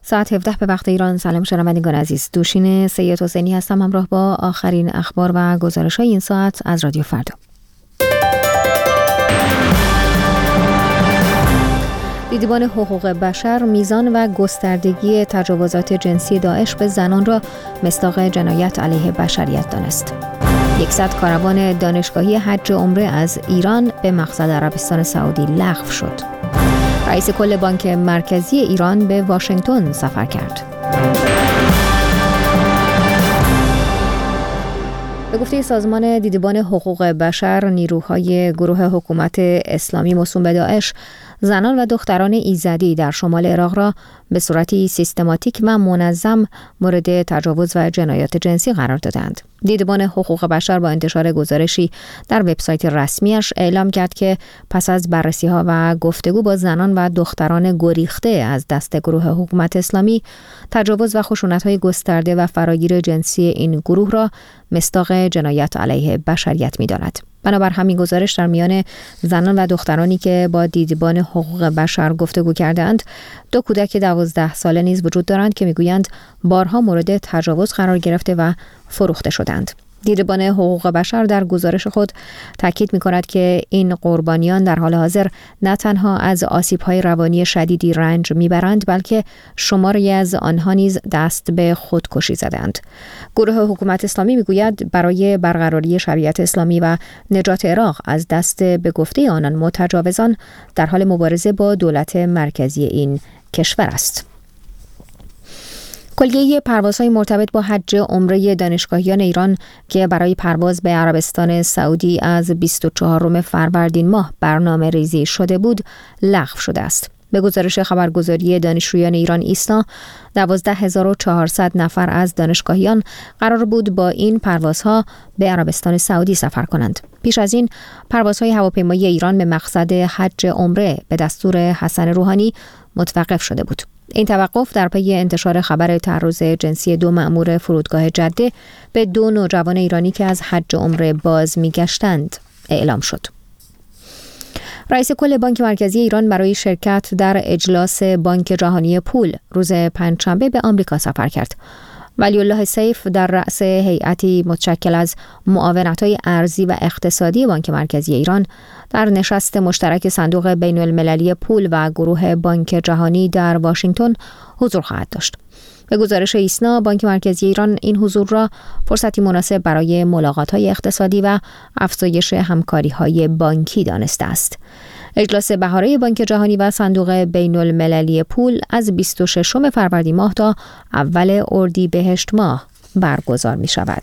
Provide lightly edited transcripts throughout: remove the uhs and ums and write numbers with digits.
ساعت 17 به وقت ایران. سلام شنوندگان عزیز، دوشین سید حسینی هستم همراه با آخرین اخبار و گزارش‌های این ساعت از رادیو فردا. دیدبان حقوق بشر میزان و گستردگی تجاوزات جنسی داعش به زنان را مصداق جنایت علیه بشریت دانست. 100 کاروان دانشگاهی حج عمره از ایران به مقصد عربستان سعودی لغو شد. رئیس کل بانک مرکزی ایران به واشنگتن سفر کرد. به گفته سازمان دیدبان حقوق بشر، نیروهای گروه حکومت اسلامی موسوم به داعش زنان و دختران ایزدی در شمال عراق را به صورتی سیستماتیک و منظم مورد تجاوز و جنایات جنسی قرار دادند. دیدبان حقوق بشر با انتشار گزارشی در وبسایت رسمیش اعلام کرد که پس از بررسی‌ها و گفتگو با زنان و دختران گریخته از دست گروه حکومت اسلامی، تجاوز و خشونت‌های گسترده و فراگیر جنسی این گروه را مصداق جنایت علیه بشریت می‌داند. بنابر همین گزارش در میان زنان و دخترانی که با دیدبان حقوق بشر گفتگو کردند، 2 کودک 12 ساله نیز وجود دارند که میگویند بارها مورد تجاوز قرار گرفته و فروخته شدند. دیدبان حقوق بشر در گزارش خود تاکید می‌کند که این قربانیان در حال حاضر نه تنها از آسیب‌های روانی شدیدی رنج می‌برند، بلکه شماری از آنها نیز دست به خودکشی زدند. گروه حکومت اسلامی می‌گوید برای برقراری شریعت اسلامی و نجات عراق از دست به گفته آنان متجاوزان در حال مبارزه با دولت مرکزی این کشور است. کلیه پروازهای مرتبط با حج عمره دانشگاهیان ایران که برای پرواز به عربستان سعودی از 24 فروردین ماه برنامه ریزی شده بود لغو شده است. به گزارش خبرگزاری دانشجویان ایران ایسنا، 12400 نفر از دانشگاهیان قرار بود با این پروازها به عربستان سعودی سفر کنند. پیش از این پروازهای هواپیمایی ایران به مقصد حج عمره به دستور حسن روحانی متوقف شده بود. این توقف در پی انتشار خبر تعرض جنسی 2 مأمور فرودگاه جده به 2 نوجوان ایرانی که از حج عمره باز می‌گشتند اعلام شد. رئیس کل بانک مرکزی ایران برای شرکت در اجلاس بانک جهانی پول روز پنجشنبه به آمریکا سفر کرد. ولی الله سیف در رأس هیئتی متشکل از معاونت‌های ارزی و اقتصادی بانک مرکزی ایران در نشست مشترک صندوق بین‌المللی پول و گروه بانک جهانی در واشنگتن حضور خواهد داشت. به گزارش ایسنا، بانک مرکزی ایران این حضور را فرصتی مناسب برای ملاقات‌های اقتصادی و افزایش همکاری‌های بانکی دانسته است. اجلاس بهاره بانک جهانی و صندوق بین‌المللی پول از 26 فروردین ماه تا اول اردیبهشت ماه برگزار می شود.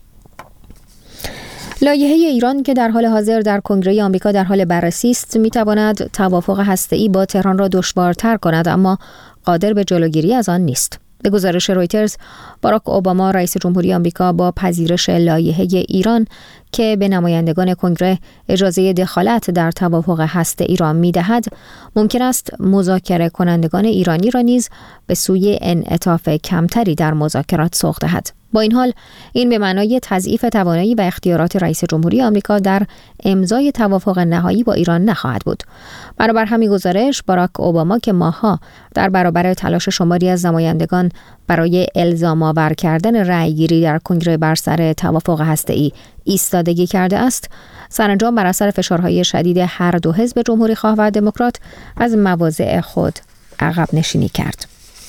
لایحه ایران که در حال حاضر در کنگره آمریکا در حال بررسی است، می تواند توافق هسته‌ای با تهران را دشوارتر کند، اما قادر به جلوگیری از آن نیست. به گزارش رویترز، باراک اوباما رئیس جمهوری آمریکا با پذیرش لایحه ایران که به نمایندگان کنگره اجازه دخالت در توافق هسته‌ای را می‌دهد، ممکن است مذاکره کنندگان ایرانی را نیز به سوی انعطاف کمتری در مذاکرات سوق دهد. با این حال، این به معنای تضعیف توانایی و اختیارات رئیس جمهوری آمریکا در امضای توافق نهایی با ایران نخواهد بود. بنابر همین گزارش، باراک اوباما که ماه‌ها در برابر تلاش شماری از نمایندگان برای الزام آور کردن رأی‌گیری در کنگره بر سر توافق هسته‌ای ایستادگی کرده است، سرانجام بر اثر فشارهای شدید هر 2 حزب جمهوری‌خواه و دموکرات از مواضع خود عقب نشینی کرد.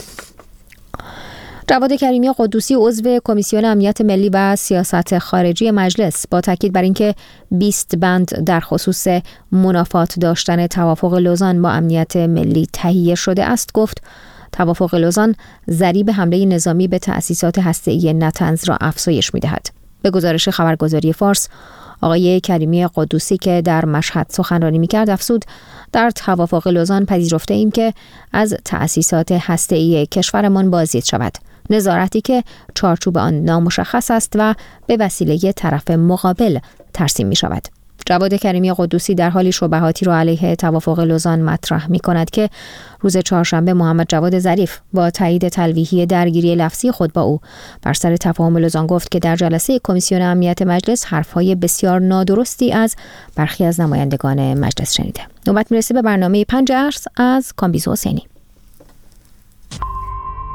جواد کریمی قدوسی عضو کمیسیون امنیت ملی و سیاست خارجی مجلس با تاکید بر اینکه 20 بند در خصوص منافات داشتن توافق لوزان با امنیت ملی تهیه شده است گفت توافق لوزان ضریب حمله نظامی به تأسیسات هسته‌ای نتنز را افزایش می‌دهد. به گزارش خبرگزاری فارس، آقای کریمی قدوسی که در مشهد سخنرانی می‌کرد افزود در توافق لوزان پذیرفته ایم که از تأسیسات هسته‌ای کشورمان بازدید شود، نظارتی که چارچوب آن نامشخص است و به وسیله طرف مقابل ترسیم می شود. جواد کریمی قدوسی در حالی شبهاتی را علیه توافق لوزان مطرح می کند که روز چهارشنبه محمد جواد ظریف با تایید تلویحی درگیری لفظی خود با او بر سر تفاهم لوزان گفت که در جلسه کمیسیون امنیت مجلس حرفهای بسیار نادرستی از برخی از نمایندگان مجلس شنیده. نوبت میرسه به برنامه 5 عرض از کامبیز حسینی.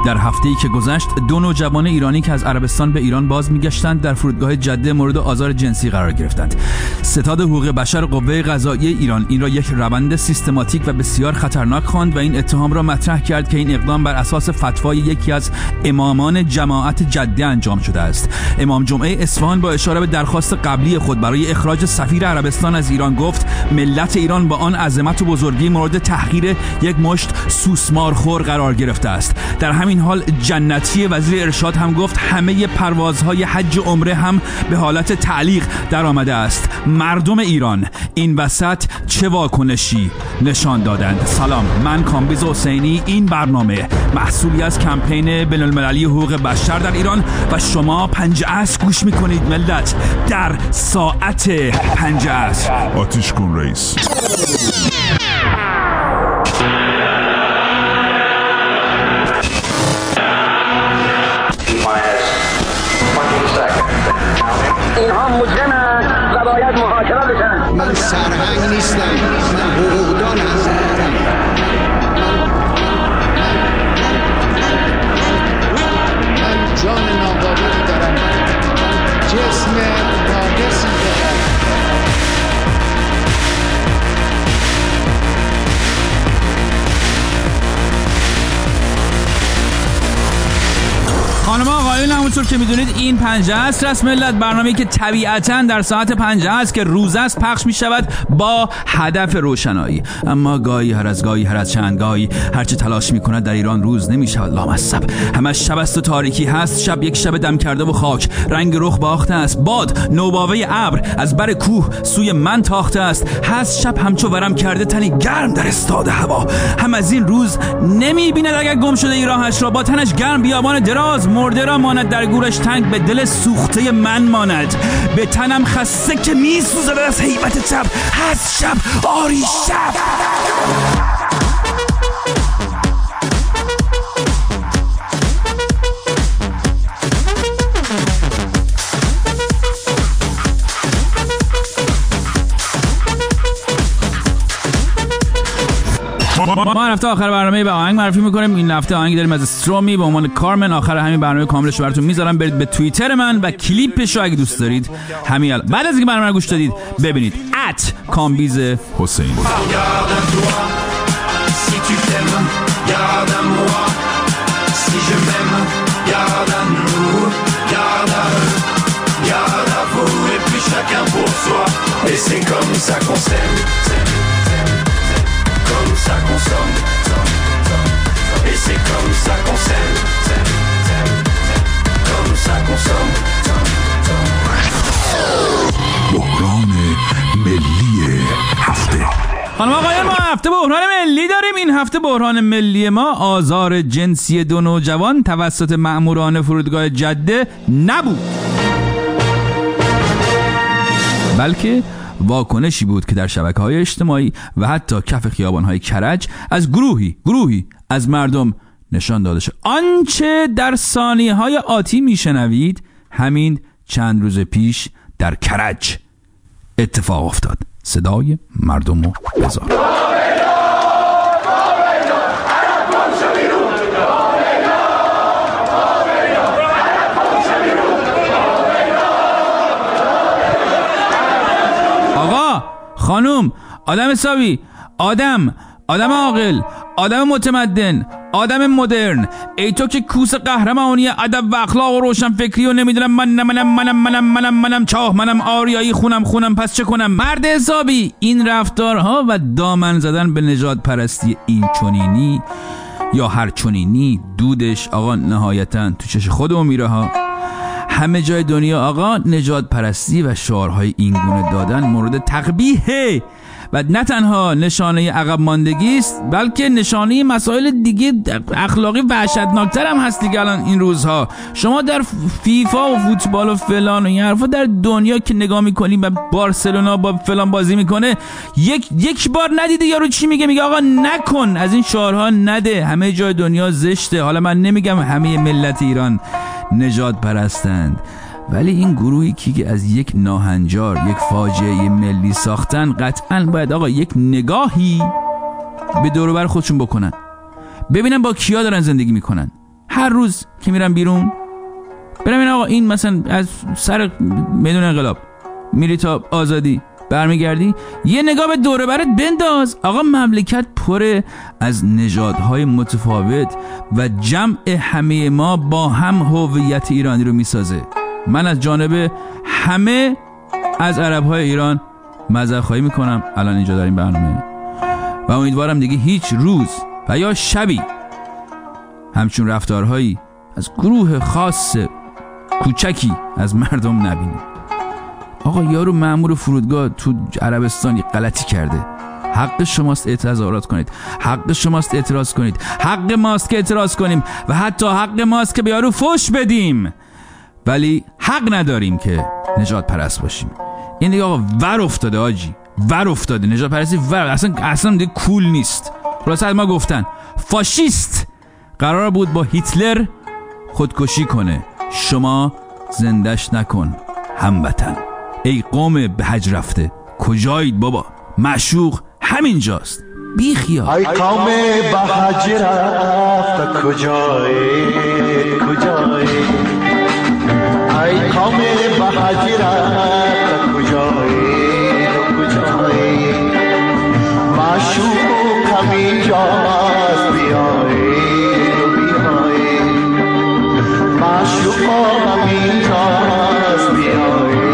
در هفته‌ای که گذشت 2 نوجوان ایرانی که از عربستان به ایران باز می‌گشتند در فرودگاه جده مورد آزار جنسی قرار گرفتند. ستاد حقوق بشر قوه قضاییه ایران این را یک روند سیستماتیک و بسیار خطرناک خواند و این اتهام را مطرح کرد که این اقدام بر اساس فتوای یکی از امامان جماعت جده انجام شده است. امام جمعه اصفهان با اشاره به درخواست قبلی خود برای اخراج سفیر عربستان از ایران گفت ملت ایران با آن عظمت و بزرگی مورد تحقیر یک مشت سوسمارخور قرار گرفته است. در همین حال جنتی وزیر ارشاد هم گفت همه پروازهای حج و عمره هم به حالت تعلیق در آمده است. مردم ایران این وسط چه واکنشی نشان دادند؟ سلام، من کامبیز حسینی. این برنامه محصولی از کمپین بین‌المللی حقوق بشر در ایران و شما 5 عصر گوش میکنید. ملت در ساعت 5 عصر آتیش کن رئیس. اینها مجرمند و باید محاکمه بشن. من سرهنگ نیستم، من حقوقدان هستم. من جان ناقابلی دارم، جسم ناقصی دارم. خانم آقایون، همونطور که میدونید این 5 عصر است ملت، برنامه‌ای که طبیعتاً در ساعت 5 عصر که روز است پخش می شود با هدف روشنایی. اما گاهی هر از چند گاهی هرچه تلاش می کند در ایران روز نمی شود لامصب. همش شب است و تاریکی هست. شب یک شب دم کرده و خاک، رنگ رخ باخته است. باد نوباوه ابر از بر کوه سوی من تاخته است. هست شب همچو ورم کرده تنی گرم در استاد هوا. هم از این روز نمی بیند اگر گم شده ای راهش را، با تنش گرم بیابان دراز مرده را ماند، در گورش تنگ به دل سوخته من ماند. به تنم خسته که می سوزد از هیبت شب. هست شب آری شب. ما هفته آخر برنامه به آهنگ معرفی میکنیم. این هفته آهنگی داریم از استرومی به عنوان کارمن. آخر همین برنامه کاملش رو براتون میذارم، برید به توییتر من و کلیپش رو اگه دوست دارید همین بعد از اینکه برنامه رو گوش دادید ببینید @کامبیز حسین. Ça consomme, et c'est comme ça qu'on s'aime, comme ça consomme. بحران ملی هفته. خانم آقایان، ما هفته بحران ملی داریم. این هفته بحران ملی ما آزار جنسی 2 نوجوان توسط مأموران فرودگاه جده نبود، بلکه واکنشی بود که در شبکه‌های اجتماعی و حتی کف خیابان‌های کرج از گروهی از مردم نشان داده شد. آنچه در ثانیه‌های آتی میشنوید همین چند روز پیش در کرج اتفاق افتاد. صدای مردم رو بذار. خانوم، آدم حسابی، آدم عاقل، آدم متمدن، آدم مدرن، ای تو که کوس قهرمانی ادب و اخلاق و روشن فکری و نمیدونم منم چاه، منم آریایی، خونم پس چه کنم؟ مرد حسابی، این رفتارها و دامن زدن به نژاد پرستی این چنینی یا هر چنینی دودش آقا نهایتاً تو چش خودمون میره ها. همه جای دنیا آقا نژاد پرستی و شعارهای این گونه دادن مورد تقبیحه و نه تنها نشانه عقب ماندگی است بلکه نشانه مسائل دیگه اخلاقی وحشتناکتر هم هست دیگه. الان این روزها شما در فیفا و فوتبال و فلان و این حرفا در دنیا که نگاه میکنی و بارسلونا با فلان بازی میکنه یک بار ندیده یارو چی میگه آقا نکن، از این شعارها نده. همه جای دنیا زشته. حالا من نمیگم همه ملت ایران نژاد پرستند، ولی این گروهی که از یک ناهنجار یک فاجعه ملی ساختن قطعاً باید آقا یک نگاهی به دور و بر خودشون بکنن، ببینن با کیا دارن زندگی میکنن. هر روز که میرم بیرون برم این آقا این مثلا از سر میدون انقلاب میری تا آزادی برمیگردی یه نگاه به دوره برت بنداز. آقا مملکت پره از نژادهای متفاوت و جمع همه ما با هم هویت ایرانی رو میسازه. من از جانب همه از عربهای ایران معذرت خواهی میکنم الان اینجا داریم برنامه و امیدوارم دیگه هیچ روز و یا شبی همچون رفتارهایی از گروه خاص کوچکی از مردم نبینیم. آقا یارو مأمور فرودگاه تو عربستان یه غلطی کرده، حق شماست اعتراضات کنید، حق شماست اعتراض کنید، حق ماست که اعتراض کنیم و حتی حق ماست که به یارو فوش بدیم، ولی حق نداریم که نجات پرست باشیم. این دیگه آقا ور افتاده آجی، ور افتاده نجات پرستی ور اصلا دیگه کول نیست. خلاصه ما گفتن فاشیست قرار بود با هیتلر خودکشی کنه، شما زندش نکن هموطن. ای قوم به حج رفته کجایید بابا؟ معشوق همینجاست، بی خیال. ای قوم به حج رفته کجایید کجایید، ای قوم به حج رفته کجایید کجایید، معشوق همینجاست بیایید بیایید، معشوق همینجاست بیایید.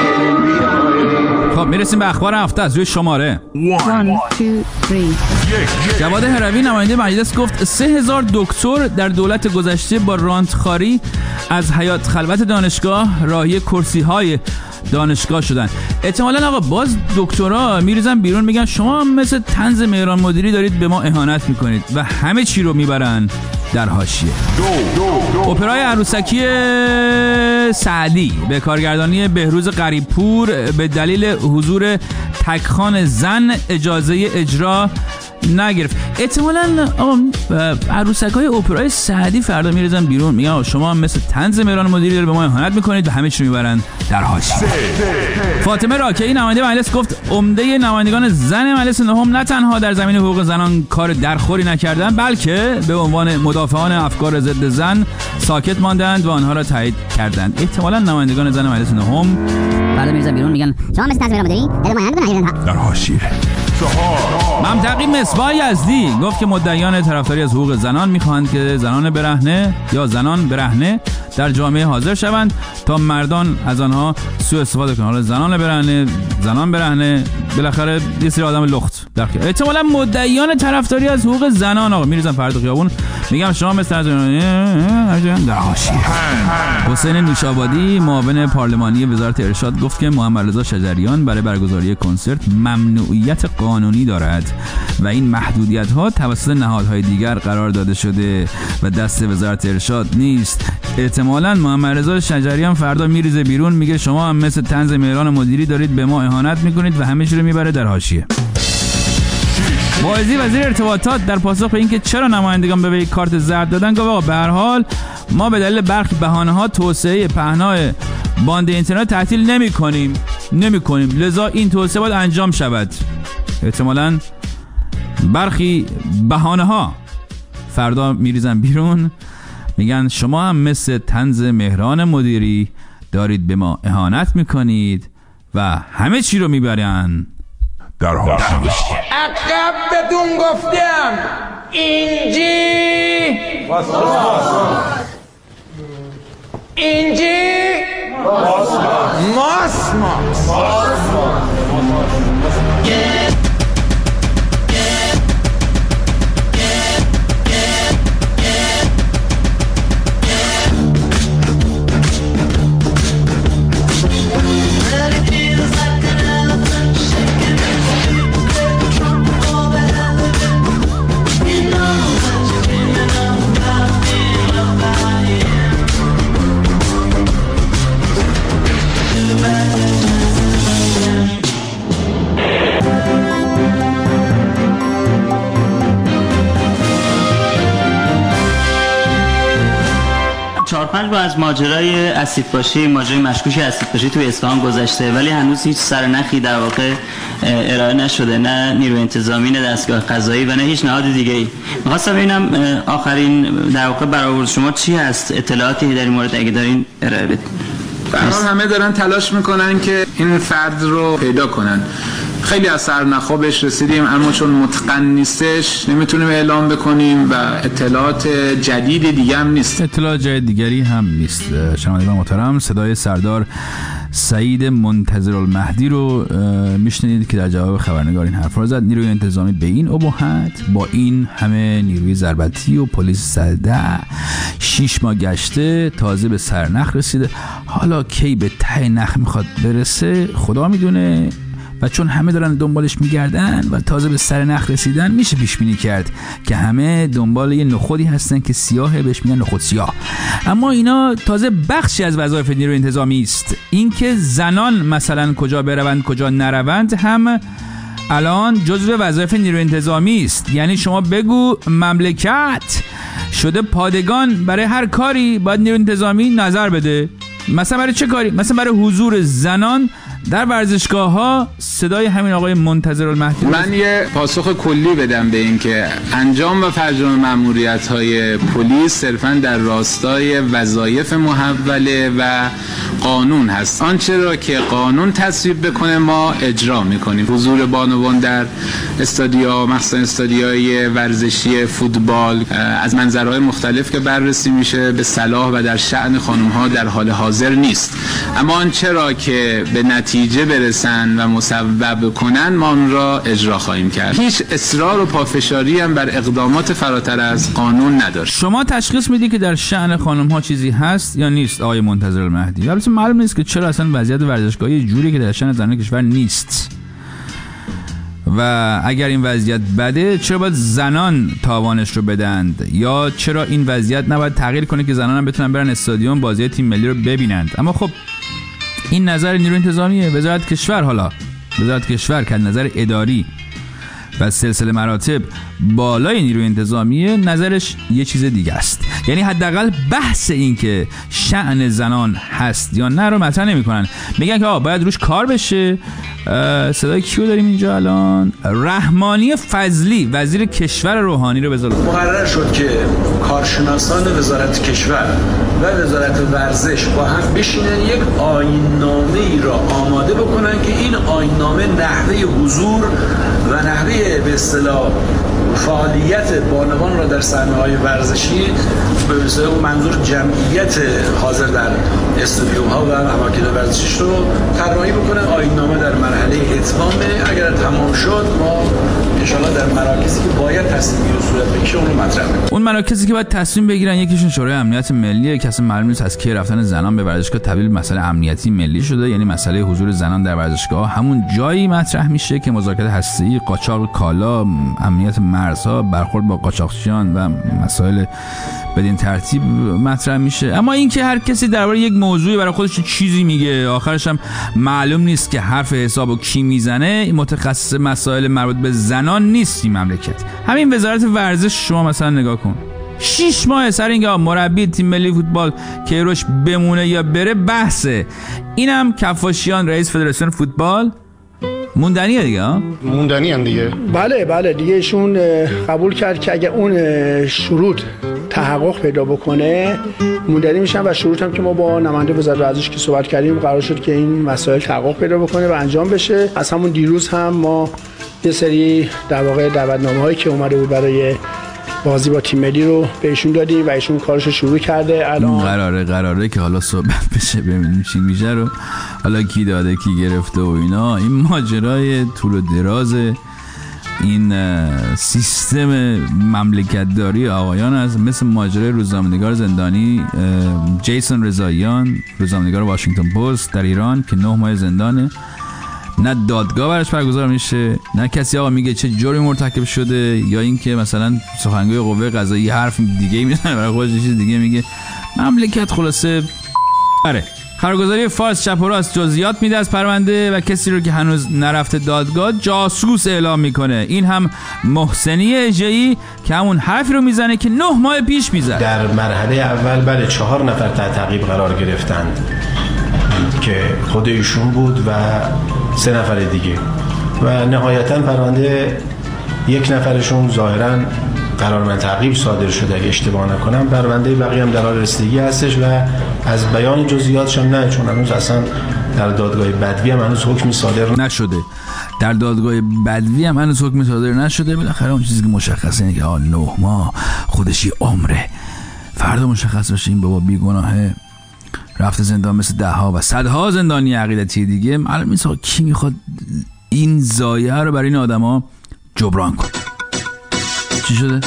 خب میرسیم به اخبار هفته از روی شماره 1 2 3. جواد هروی نماینده مجلس گفت 3000 دکتر در دولت گذشته با رانتخاری از حیات خلوت دانشگاه راهی کرسی‌های دانشگاه شدن. احتمالاً آقا باز دکترها میریزن بیرون میگن شما هم مثل طنز مهران مدیری دارید به ما اهانت میکنید و همه چی رو میبرن در حاشیه. اپرای عروسکی سعدی به کارگردانی بهروز غریبپور به دلیل حضور تکخوان زن اجازه اجرا نگرفت. احتمالاً عروسکای اپرای سعدی فردا میریزن بیرون میگن شما هم مثل طنز مهران مدیری داره به ما اهانت میکنید و همه چی رو میبرن در حاشیه. فاطمه راکعی نماینده مجلس گفت عمده نمایندگان زن مجلس نهم نه تنها در زمینه حقوق زنان کار درخوری نکردند بلکه به عنوان مدافعان افکار ضد زن ساکت ماندند و آنها را تایید کردند. احتمالاً نمایندگان زن مجلس نهم فردا میریزن بیرون میگن شما مثل طنز مهران مدیری داره ما اهانت در حاشیه. ممتقی مصباح یزدی گفت که مدعیان طرفداری از حقوق زنان میخواهند که زنان برهنه یا زنان برهنه در جامعه حاضر شوند تا مردان از آنها سوء استفاده کنند. حالا زنان برهنه بالاخره یه سری آدم لخت در خیال. احتمالاً مدعیان طرفداری از حقوق زنان آقا میریزن فردا خیابون میگم شما مثل در حاشیه. حسین نوشابادی معاون پارلمانی وزارت ارشاد گفت که محمد رضا شجریان برای برگزاری کنسرت ممنوعیت قانونی دارد و این محدودیت‌ها توسط نهادهای دیگر قرار داده شده و دست وزارت ارشاد نیست. احتمالاً محمد رضا شجریان فردا میریزه بیرون میگه شما هم مثل طنز مهران مدیری دارید به ما اهانت میکنید و همه چی رو میبره در حاشیه. واعظی وزیر ارتباطات در پاسخ به اینکه چرا نمایندگان به وی کارت زرد دادن گفت آقا به هر حال ما به دلیل برخی بهانه‌ها توسعه پهنای باند اینترنت تعطیل نمی‌کنیم لذا این توسعه باید انجام شود. احتمالاً برخی بهانه‌ها فردا میریزن بیرون میگن شما هم مثل طنز مهران مدیری دارید به ما اهانت میکنید و همه چی رو میبرن در حاشیه. عقب بدون گفتم اینجی ماس 45 با از ماجرای اسیدپاشی، ماجرای مشکوک اسیدپاشی توی اصفهان گذشته، ولی هنوز هیچ سرنخی در واقع ارائه نشده، نه نیروی انتظامی، نه دستگاه قضایی و نه هیچ نهاد دیگه‌ای. می‌خواستم ببینم آخرین در واقع برآورد شما چی هست؟ اطلاعاتی در این مورد اگه دارین ارائه بدید. به هر حال همه دارن تلاش میکنن که این فرد رو پیدا کنن. خیلی از سرنخ‌ها بهش رسیدیم، اما چون متقن نیستش نمیتونیم اعلام بکنیم و اطلاعات جدید دیگه هم نیست. اطلاعات جدید دیگری هم نیست. شنوندگان محترم، صدای سردار سعید منتظرالمهدی رو میشنید که در جواب خبرنگار این حرف رو زد. نیروی انتظامی به این ابهت با این همه نیروی ضربتی و پلیس سده 6 ماه گشته تازه به سرنخ رسیده. حالا کی به ته نخ میخواد برسه خدا میدونه، و چون همه دارن دنبالش میگردن و تازه به سر نخ رسیدن، میشه پیش بینی کرد که همه دنبال یه نخودی هستن که سیاهه، بهش میگن نخود سیاه. اما اینا تازه بخشی از وظایف نیروی انتظامی است. اینکه زنان مثلا کجا بروند کجا نروند هم الان جزو وظایف نیروی انتظامی است. یعنی شما بگو مملکت شده پادگان، برای هر کاری باید نیروی انتظامی نظر بده. مثلا برای چه کاری؟ مثلا برای حضور زنان در ورزشگاه ها صدای همین آقای منتظرالمهدی. من یه پاسخ کلی بدم به این که انجام و فرجام مأموریت های پلیس صرفاً در راستای وظایف محوله و قانون هست. آنچه را که قانون تصویب بکنه ما اجرا میکنیم. حضور بانوان در استادیا، مخصوصا استادیای ورزشی فوتبال، از منظرهای مختلف که بررسی میشه به صلاح و در شأن خانم ها در حال حاضر نیست. اما آنچه را که به نتیجه برسن و مسبب کنن ما اون را اجرا خواهیم کرد. هیچ اصرار و پافشاری هم بر اقدامات فراتر از قانون نداره. شما تشخیص میدی که در شأن خانم ها چیزی هست یا نیست آقای منتظرالمهدی؟ البته معلوم نیست که چرا اصلا وضعیت ورزشگاهی جوری که در شأن زنان کشور نیست، و اگر این وضعیت بده چرا باید زنان تاوانش رو بدند، یا چرا این وضعیت نباید تغییر کنه که زنان هم بتونن برن استادیوم بازی تیم ملی رو ببینند. اما خب این نظر نیروی انتظامیه. وزارت کشور، حالا وزارت کشور که نظر اداری و سلسله مراتب بالای نیروی انتظامیه، نظرش یه چیز دیگه است. یعنی حداقل بحث این که شأن زنان هست یا نه رو مطرح نمی‌کنن. میگن که باید روش کار بشه. صدای کیو داریم اینجا الان؟ رحمانی فضلی، وزیر کشور روحانی رو بذارید. مقرر شد که کارشناسان وزارت کشور و وزارت ورزش با هم بشینن یک آیین‌نامه‌ای را آماده بکنن که این آیین‌نامه نحوه حضور و نحوه به اصطلاح فعالیت بانوان را در صحنه‌های ورزشی به منظور جمعیت حاضر در استودیوها و اماکن ورزشی رو طراحی بکنن. آیین‌نامه در مرحله اتمامه. اگر تمام شد ما انشالله در مراکزی که باید تصمیم گیری صورت بگیره اون رو مطرح می‌کنیم. اون مراکزی که باید تصمیم بگیرن یکیشون شورای امنیت ملیه که اصلا معلوم نیست از کی رفتن زنان به ورزشگاه تبدیل مسئله امنیتی ملی شده. یعنی مسئله حضور زنان در ورزشگاه همون جایی مطرح میشه که مذاکرات هسته‌ای، قاچاق کالا، امنیت مرزها، برخورد با قاچاقچیان و مسائل بدین ترتیب مطرح میشه. اما این که هر کسی درباره یک موضوعی برای خودش چیزی میگه، آخرش هم معلوم نیست که حرف حسابو کی میزنه، متخصص مسائل مربوط به زنان نیست این مملکت. همین وزارت ورزش شما مثلا نگاه کن، 6 ماه سر اینکه مربی تیم ملی فوتبال کیروش بمونه یا بره بحثه. اینم کفاشیان رئیس فدراسیون فوتبال موندنیه دیگه. موندنی هم دیگه. بله دیگه ایشون قبول کرد که اگه اون شروط تحقق پیدا بکنه موندنی میشن، و شروط هم که ما با نماینده وزارت ورزش که صحبت کردیم قرار شد که این مسائل تحقق پیدا بکنه و انجام بشه. از همون دیروز هم ما یه سری در واقع دعوتنامه‌هایی که اومده بود برای بازی با تیم ملی رو بهشون دادیم و ایشون کارش شروع کرده. الان قراره که حالا صحبت بشه ببینیم چی میشه رو، حالا کی داده کی گرفته و اینا. این ماجرای طول و دراز این سیستم مملکتداری آقایان است، مثل ماجرای روزنامه‌نگار زندانی جیسون رضاییان، روزنامه‌نگار واشنگتن پست در ایران که 9 ماه زندانه، نه دادگاه براش برگزار میشه، نه کسی آقا میگه چه جرمی مرتکب شده، یا اینکه مثلا سخنگوی قوه قضاییه حرف دیگه میزنه برای خودش چیز دیگه میگه. مملکت خلاصه خبرگزاری فارس چپ و راست جزئیات میده از پرونده و کسی رو که هنوز نرفته دادگاه جاسوس اعلام میکنه. این هم محسنی اژه‌ای که همون حرفی رو میزنه که 9 ماه پیش میزد. در مرحله اول 4 نفر تحت تعقیب قرار گرفتند که خود ایشون بود و 3 نفر دیگه و نهایتا پرونده 1 نفرشون ظاهرا قرارمند تعقیب صادر شده اگه اشتباه نکنم. پرونده بقیه هم در حال رسیدگی هستش و از بیان جزئیاتش هم نه، چون هنوز اصلا در دادگاه بدوی هم هنوز حکمی صادر نشده. در دادگاه بدوی هم هنوز حکمی صادر نشده. بالاخره اون چیزی که مشخصه اینه که 9 ماه خودش یه عمره. فردا مشخص بشه این بابا بیگناهه رفته زندان مثل 10 ها و 100 ها زندانی عقیدتی دیگه. معلوم نیست کی میخواد این ضایعه رو برای این آدما جبران کنه. چی شده؟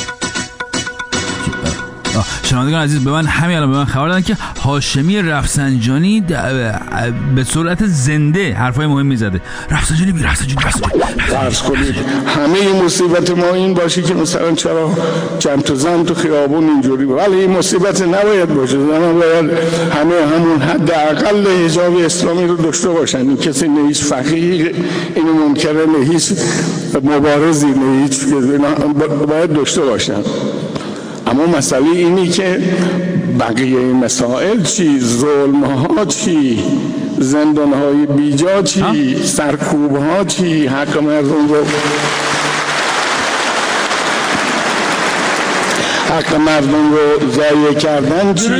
شنوندگان عزیز، به من همین الان به من خبر دادن که هاشمی رفسنجانی به صورت زنده حرفای مهمی زده. رفسنجانی فرض کنید همه مصیبت ما این باشه که مثلا چرا چند تا زن تو خیابون اینجوری، ولی این مصیبت نباید باشه. زنان باید همون حد اقل حجاب اسلامی رو داشته باشن. این کسی نه هیچ فقیه اینو منکره، نه هیچ مبارزی، نه هیچ باید داشته باشن. اما مسئله اینی که بقیه مسائل چی؟ ظلم ها چی؟ زندان های بیجا چی؟ سرکوب ها چی؟ حق مردم رو ضایع کردن چی؟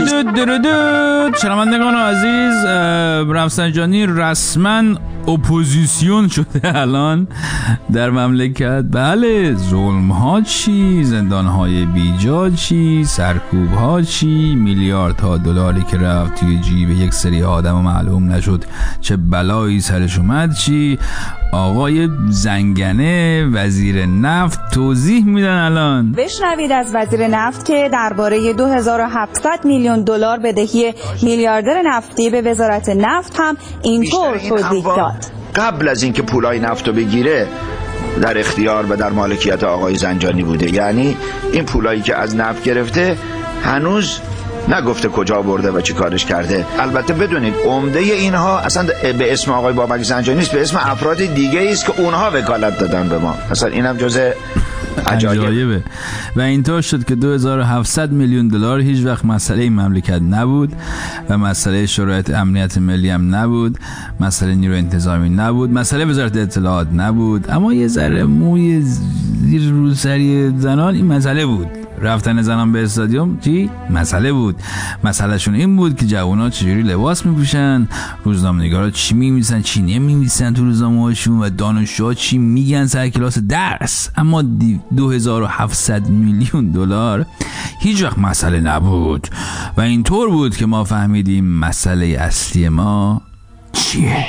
شنوندگان عزیز، رفسنجانی رسما اپوزیسیون شده الان در مملکت. بله، ظلم ها چی؟ زندان های بیجا چی؟ سرکوب ها چی؟ میلیاردها دلاری که رفت توی جیب یک سری آدم و معلوم نشد چه بلایی سرش اومد چی؟ آقای زنگنه وزیر نفت توضیح میدن الان. بشنوید از وزیر نفت که درباره 2700 میلیون دلار بدهی میلیاردر نفتی به وزارت نفت هم اینطور توضیح داد. قبل از اینکه پولای نفت رو بگیره در اختیار و در مالکیت آقای زنجانی بوده. یعنی این پولایی که از نفت گرفته هنوز نگفته کجا برده و چی کارش کرده. البته بدونید عمده اینها اصلا به اسم آقای بابک زنجانی نیست، به اسم افراد دیگه است که اونها وکالت دادن به ما. اصلا اینم جزء عجایبه. و اینطور شد که 2700 میلیون دلار هیچ وقت مسئله این مملکت نبود و مسئله شورای امنیت ملی هم نبود، مسئله نیروی انتظامی نبود، مسئله وزارت اطلاعات نبود، اما یه ذره موی زیر روسری زنان این مسئله بود. رفتن زنان به استادیوم چی؟ مسئله بود. مسئلهشون این بود که جوونا چجوری لباس میپوشن، روزنامه‌نگارا چی می‌نویسن، چی نمی‌نویسن تو روزنامه‌هاشون و دانشجوها چی میگن سر کلاس درس. اما 2700 میلیون دلار هیچ وقت مسئله نبود و اینطور بود که ما فهمیدیم مسئله اصلی ما چیه.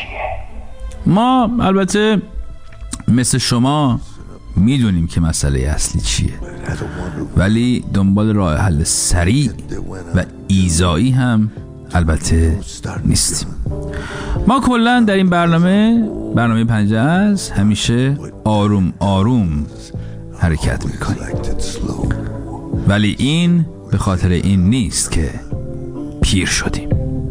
ما البته مثل شما میدونیم که مسئله اصلی چیه، ولی دنبال راه حل سریع و ایذایی هم البته نیستیم. ما کلا در این برنامه پنجه است همیشه آروم آروم حرکت میکنیم، ولی این به خاطر این نیست که پیر شدیم.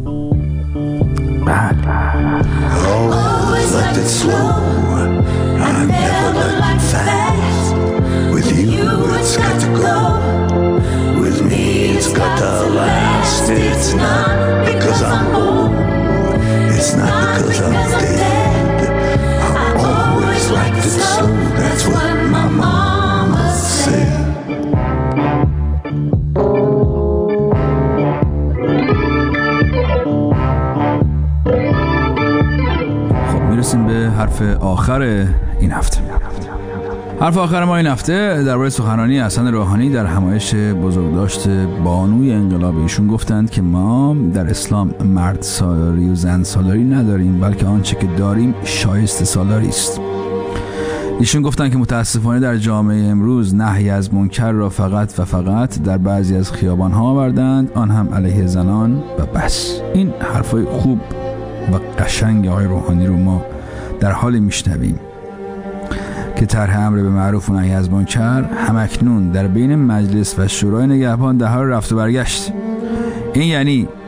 Always liked it slow, I never liked it fast. With you it's got to go, with me it's got to last. It's not because I'm old, it's not because I'm dead. I always liked it slow, that's what my mama said. میرسیم به حرف آخر این هفته. حرف آخر ما این هفته درباره سخنرانی حسن روحانی در همایش بزرگداشت بانوی انقلاب. ایشون گفتند که ما در اسلام مرد سالاری و زن سالاری نداریم، بلکه آنچه که داریم شایسته سالاری است. ایشون گفتند که متاسفانه در جامعه امروز نهی از منکر را فقط و فقط در بعضی از خیابان‌ها آوردند، آن هم علیه زنان و بس. این حرفای خوب و قشنگ آقای روحانی رو ما در حال میشنویم که طرح امر به معروف و نهی از منکر همکنون در بین مجلس و شورای نگهبان در حال رفت و برگشت. این یعنی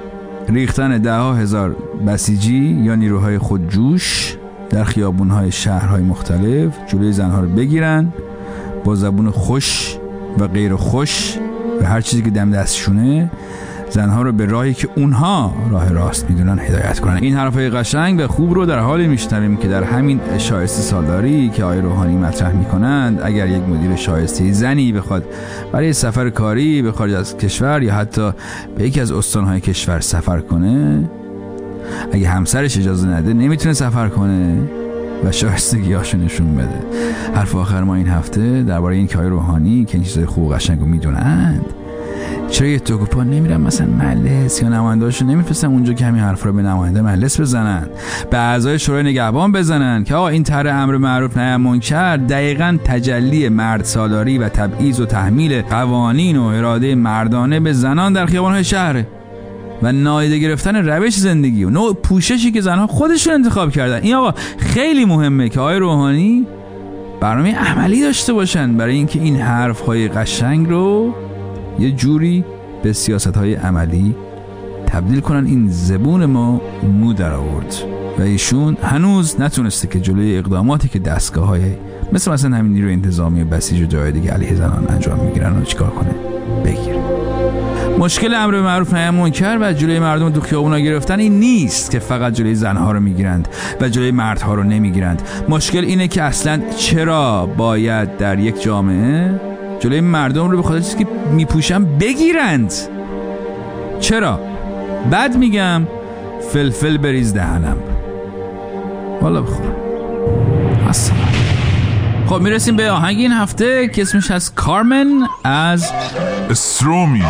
ریختن 10,000 بسیجی یا نیروهای خودجوش در خیابون‌های شهرهای مختلف جلوی زنها رو بگیرن، با زبون خوش و غیر خوش و هر چیزی که دم دستشونه زنها رو به راهی که اونها راه راست میدونن هدایت کنن. این حرفای قشنگ و خوب رو در حالی میشنویم که در همین شایسته سالاری که آقای روحانی مطرح میکنند، اگر یک مدیر شایسته زنی بخواد برای سفر کاری به خارج از کشور یا حتی به یکی از استانهای کشور سفر کنه، اگه همسرش اجازه نده نمیتونه سفر کنه و شایستگیاشو نشون بده. حرف آخر ما این هفته درباره این که آقای روحانی که این چیزای خوب و قشنگو میدونند، چرا یه توکوپا نمیرن مثلا مجلس یا نماینده‌هاشو نمیفرستن اونجا که همین حرف رو به نماینده مجلس بزنن، به اعضای شورای نگهبان بزنن که آقا این طرح امر معروف نهی عن منکر دقیقاً تجلی مرد سالاری و تبعیض و تحمیل قوانین و اراده مردانه به زنان در خیابان‌های شهر و نادیده گرفتن روش زندگی و نوع پوششی که زنها خودشون انتخاب کردن. این آقا خیلی مهمه که آقای روحانی برنامه عملی داشته باشن برای اینکه این حرف‌های قشنگ رو یه جوری به سیاست‌های عملی تبدیل کنن. این زبون ما مو در آورد و ایشون هنوز نتونسته که جلوی اقداماتی که دستگاه‌های مثلا همین نیروی انتظامی بسیج و جای دیگه علیه زنان انجام میگیرن رو چیکار کنه بگیر. مشکل امر معروف نهی عن منکر و جلوی مردم تو خیابونا گرفتن این نیست که فقط جلوی زنها رو میگیرند و جلوی مردها رو نمیگیرند. مشکل اینه که اصلا چرا باید در یک جامعه جلوی مردم رو به خاطر چیزی که میپوشن بگیرند؟ چرا؟ بعد میگم فلفل بریز دهنم والا بخورم. اصلا خب میرسیم به آهنگ این هفته که اسمش از کارمن از استرومی.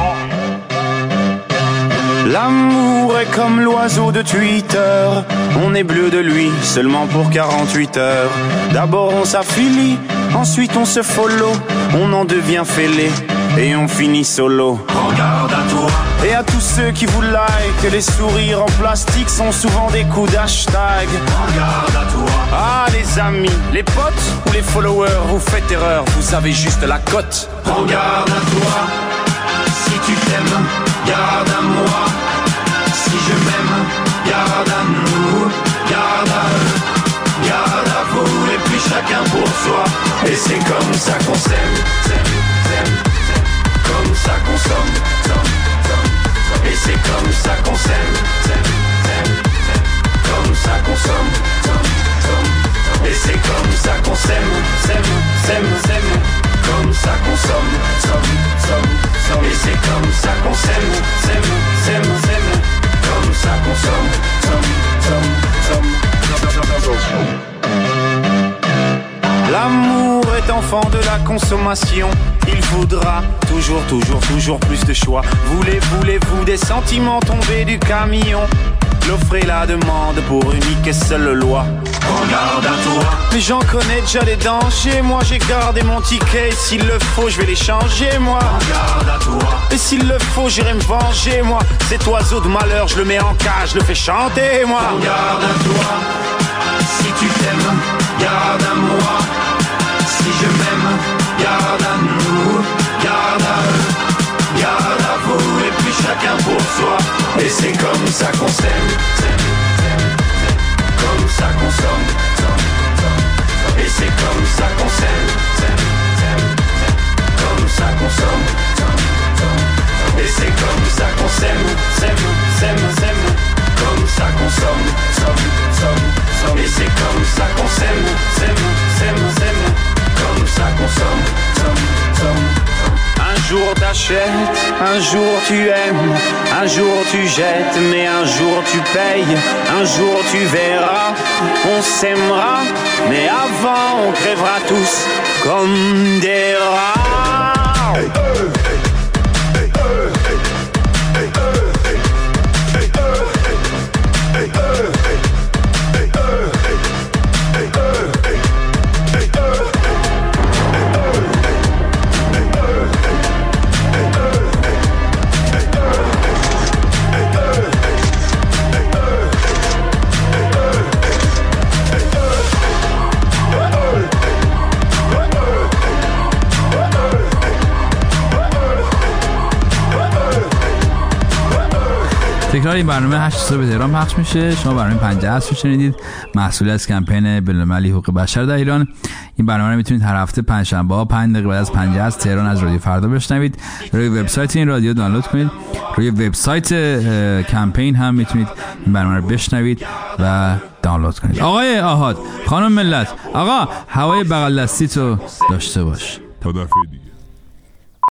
L'amour est comme l'oiseau de Twitter. On est bleu de lui seulement pour 48 heures. D'abord on s'affilie, ensuite on se follow. On en devient fêlé et on finit solo. Regarde à toi. Et à tous ceux qui vous like, les sourires en plastique sont souvent des coups d'hashtag. Regarde à toi. Ah les amis, les potes ou les followers, vous faites erreur, vous avez juste la cote. Regarde à toi. Si tu t'aimes, garde à moi. Si je m'aime, garde à nous. Garde à eux, garde à vous. Et puis chacun pour soi. Et c'est comme ça qu'on s'aime, s'aime, s'aime, comme ça qu'on somme, somme, somme. Et c'est comme ça qu'on s'aime, s'aime, s'aime, comme ça qu'on somme, somme, somme. Et c'est comme ça qu'on s'aime, s'aime, s'aime, s'aime, comme ça qu'on somme, somme, somme, somme. Et c'est comme ça qu'on s'aime, s'aime, s'aime, s'aime, comme ça qu'on somme, somme, somme, somme. L'amour est enfant de la consommation. Il voudra toujours, toujours, toujours plus de choix. Voulez-vous des sentiments tombés du camion? L'offre et la demande pour unique et seule loi. Regarde à toi. Mais j'en connais déjà les dangers. Moi j'ai gardé mon ticket. Et s'il le faut je vais les changer moi. Regarde à toi. Et s'il le faut j'irai me venger moi. Cet oiseau de malheur je le mets en cage, je le fais chanter moi. Regarde à toi. Si tu t'aimes, garde à moi. Si je m'aime, garde à nous. Garde à eux, garde à vous. Et puis chacun pour soi. Et c'est comme ça qu'on s'aime, s'aime, s'aime, comme ça qu'on somme, somme, somme. Et c'est comme ça qu'on s'aime, s'aime, s'aime, comme ça qu'on somme, somme, somme. Et c'est comme ça qu'on s'aime, s'aime, s'aime, s'aime, comme ça qu'on somme, somme, somme, somme. Et c'est comme ça qu'on s'aime, s'aime, s'aime, s'aime, comme ça qu'on somme, somme, somme. Un jour t'achètes, un jour tu aimes, un jour tu jettes, mais un jour tu payes, un jour tu verras, on s'aimera, mais avant on crèvera tous comme des rats. Hey, hey, hey, hey, hey, hey, hey, hey, تکرار این برنامه 8 صبح تهران پخش میشه. شما برنامه 50 عصر شنیدید، محصول از کمپین بین‌المللی حقوق بشر در ایران. این برنامه رو میتونید هر هفته پنجشنبه 5 دقیقه بعد از 50 عصر تهران از رادیو فردا بشنوید. روی وبسایت این رادیو دانلود کنید. روی وبسایت کمپین هم میتونید این برنامه رو بشنوید و دانلود کنید. آقای آحاد، خانم ملت، آقا هوای بغل دستی تو داشته باش. تا دفعه دیگه.